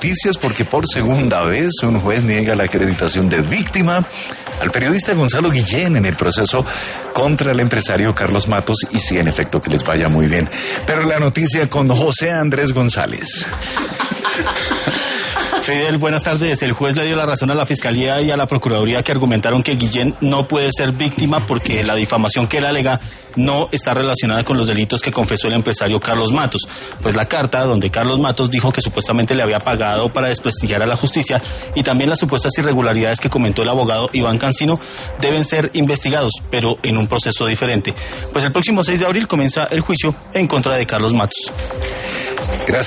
noticias porque por segunda vez un juez niega la acreditación de víctima al periodista Gonzalo Guillén en el proceso contra el empresario Carlos Matos, y sí, en efecto, que les vaya muy bien. Pero la noticia con José Andrés González. Fidel, buenas tardes. El juez le dio la razón a la Fiscalía y a la Procuraduría, que argumentaron que Guillén no puede ser víctima porque la difamación que él alega no está relacionada con los delitos que confesó el empresario Carlos Matos. Pues la carta donde Carlos Matos dijo que supuestamente le había pagado para desprestigiar a la justicia, y también las supuestas irregularidades que comentó el abogado Iván Cancino, deben ser investigados, pero en un proceso diferente. Pues el próximo 6 de abril comienza el juicio en contra de Carlos Matos.